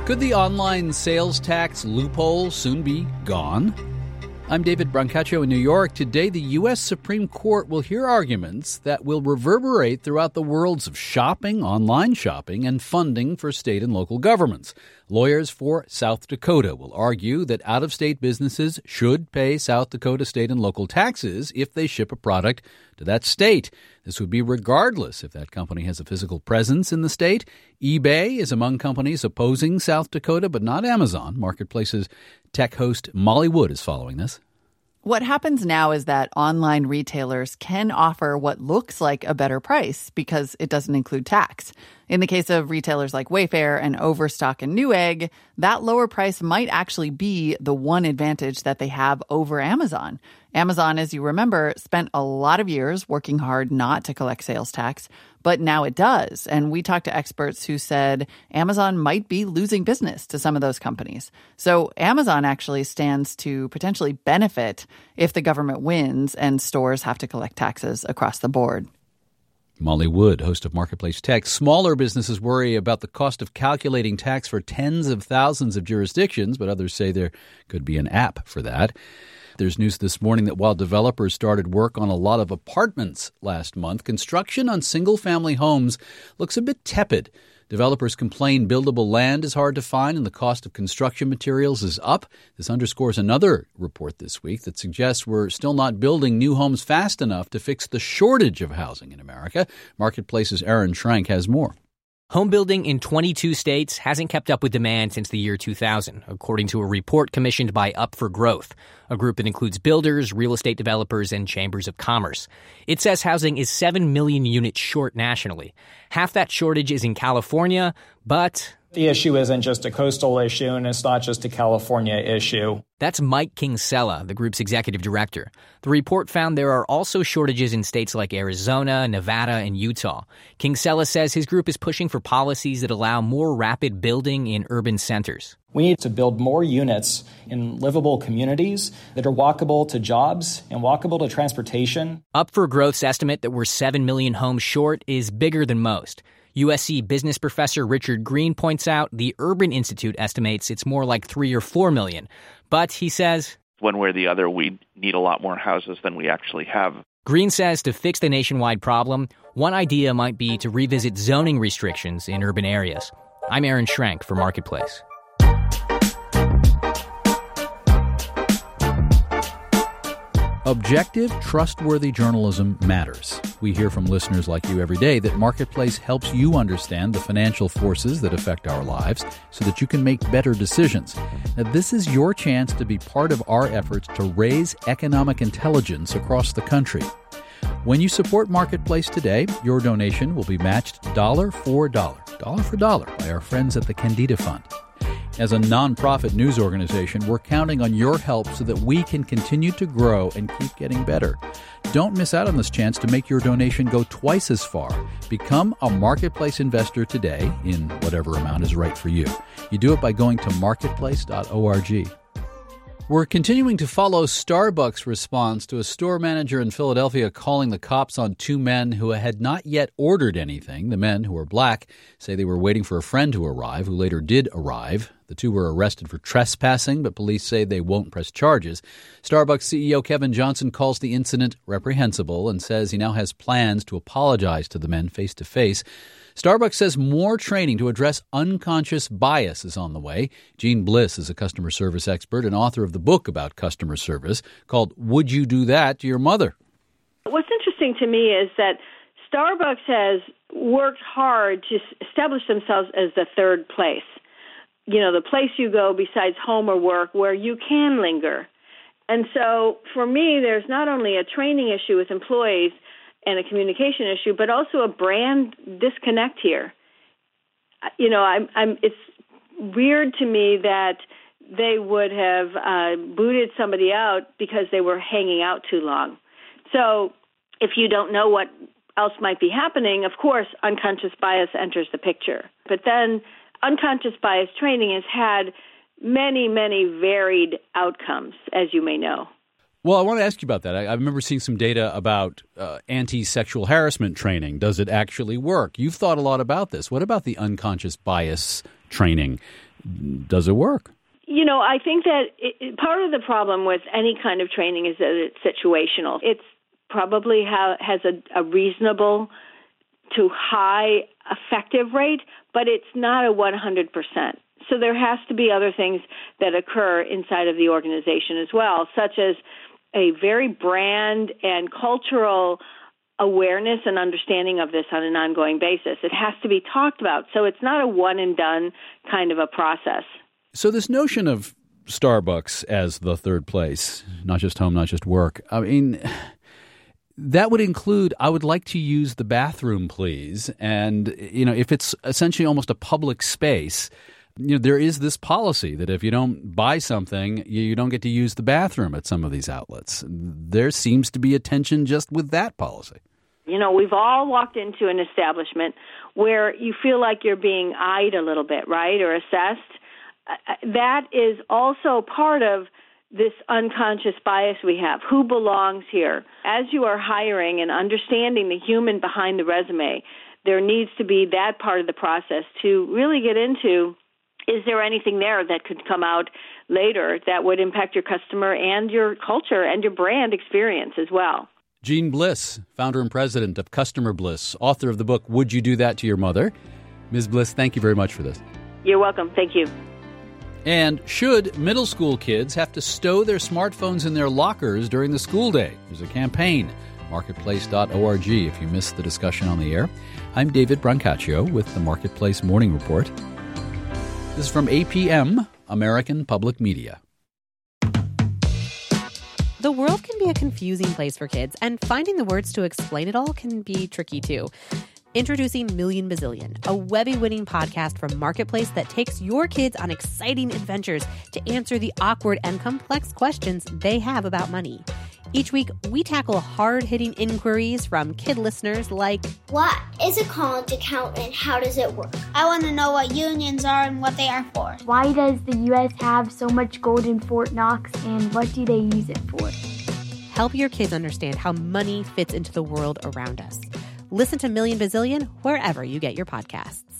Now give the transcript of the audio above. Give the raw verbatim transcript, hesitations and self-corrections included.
Could the online sales tax loophole soon be gone? I'm David Brancaccio in New York. Today, the U S Supreme Court will hear arguments that will reverberate throughout the worlds of shopping, online shopping, and funding for state and local governments. Lawyers for South Dakota will argue that out-of-state businesses should pay South Dakota state and local taxes if they ship a product to that state. This would be regardless if that company has a physical presence in the state. eBay is among companies opposing South Dakota, but not Amazon. Marketplace's tech host Molly Wood is following this. What happens now is that online retailers can offer what looks like a better price because it doesn't include tax. In the case of retailers like Wayfair and Overstock and Newegg, that lower price might actually be the one advantage that they have over Amazon. Amazon, as you remember, spent a lot of years working hard not to collect sales tax, but now it does. And we talked to experts who said Amazon might be losing business to some of those companies. So Amazon actually stands to potentially benefit if the government wins and stores have to collect taxes across the board. Molly Wood, host of Marketplace Tech. Smaller businesses worry about the cost of calculating tax for tens of thousands of jurisdictions, but others say there could be an app for that. There's news this morning that while developers started work on a lot of apartments last month, construction on single-family homes looks a bit tepid. Developers complain buildable land is hard to find and the cost of construction materials is up. This underscores another report this week that suggests we're still not building new homes fast enough to fix the shortage of housing in America. Marketplace's Aaron Schrank has more. Home building in twenty-two states hasn't kept up with demand since the year two thousand, according to a report commissioned by Up for Growth, a group that includes builders, real estate developers, and chambers of commerce. It says housing is seven million units short nationally. Half that shortage is in California, but the issue isn't just a coastal issue, and it's not just a California issue. That's Mike Kinsella, the group's executive director. The report found there are also shortages in states like Arizona, Nevada, and Utah. Kinsella says his group is pushing for policies that allow more rapid building in urban centers. We need to build more units in livable communities that are walkable to jobs and walkable to transportation. Up for Growth's estimate that we're seven million homes short is bigger than most. U S C business professor Richard Green points out the Urban Institute estimates it's more like three or four million. But he says, one way or the other, we need a lot more houses than we actually have. Green says to fix the nationwide problem, one idea might be to revisit zoning restrictions in urban areas. I'm Aaron Schrank for Marketplace. Objective, trustworthy journalism matters. We hear from listeners like you every day that Marketplace helps you understand the financial forces that affect our lives so that you can make better decisions. Now, this is your chance to be part of our efforts to raise economic intelligence across the country. When you support Marketplace today, your donation will be matched dollar for dollar, dollar for dollar by our friends at the Candida Fund. As a nonprofit news organization, we're counting on your help so that we can continue to grow and keep getting better. Don't miss out on this chance to make your donation go twice as far. Become a Marketplace investor today in whatever amount is right for you. You do it by going to marketplace dot org. We're continuing to follow Starbucks' response to a store manager in Philadelphia calling the cops on two men who had not yet ordered anything. The men, who are black, say they were waiting for a friend to arrive, who later did arrive. The two were arrested for trespassing, but police say they won't press charges. Starbucks C E O Kevin Johnson calls the incident reprehensible and says he now has plans to apologize to the men face-to-face. Starbucks says more training to address unconscious bias is on the way. Jean Bliss is a customer service expert and author of the book about customer service called Would You Do That to Your Mother? What's interesting to me is that Starbucks has worked hard to establish themselves as the third place. You know, the place you go besides home or work where you can linger. And so for me, there's not only a training issue with employees and a communication issue, but also a brand disconnect here. You know, I'm, I'm, it's weird to me that they would have uh, booted somebody out because they were hanging out too long. So if you don't know what else might be happening, of course, unconscious bias enters the picture. But then unconscious bias training has had many, many varied outcomes, as you may know. Well, I want to ask you about that. I, I remember seeing some data about uh, anti-sexual harassment training. Does it actually work? You've thought a lot about this. What about the unconscious bias training? Does it work? You know, I think that it, part of the problem with any kind of training is that it's situational. It's probably ha- has a, a reasonable to high effective rate, but it's not a one hundred percent. So there has to be other things that occur inside of the organization as well, such as a very brand and cultural awareness and understanding of this on an ongoing basis. It has to be talked about. So it's not a one and done kind of a process. So this notion of Starbucks as the third place, not just home, not just work, I mean, that would include, I would like to use the bathroom, please. And, you know, if it's essentially almost a public space, you know, there is this policy that if you don't buy something, you, you don't get to use the bathroom at some of these outlets. There seems to be a tension just with that policy. You know, we've all walked into an establishment where you feel like you're being eyed a little bit, right, or assessed. Uh, that is also part of this unconscious bias we have. Who belongs here? As you are hiring and understanding the human behind the resume, there needs to be that part of the process to really get into, is there anything there that could come out later that would impact your customer and your culture and your brand experience as well? Jean Bliss, founder and president of Customer Bliss, author of the book, Would You Do That to Your Mother? Miz Bliss, thank you very much for this. You're welcome. Thank you. And should middle school kids have to stow their smartphones in their lockers during the school day? There's a campaign, marketplace dot org, if you missed the discussion on the air. I'm David Brancaccio with the Marketplace Morning Report. This is from A P M, American Public Media. The world can be a confusing place for kids, and finding the words to explain it all can be tricky too. Introducing Million Bazillion, a Webby-winning podcast from Marketplace that takes your kids on exciting adventures to answer the awkward and complex questions they have about money. Each week, we tackle hard-hitting inquiries from kid listeners like, what is a college account and how does it work? I want to know what unions are and what they are for. Why does the U S have so much gold in Fort Knox and what do they use it for? Help your kids understand how money fits into the world around us. Listen to Million Bazillion wherever you get your podcasts.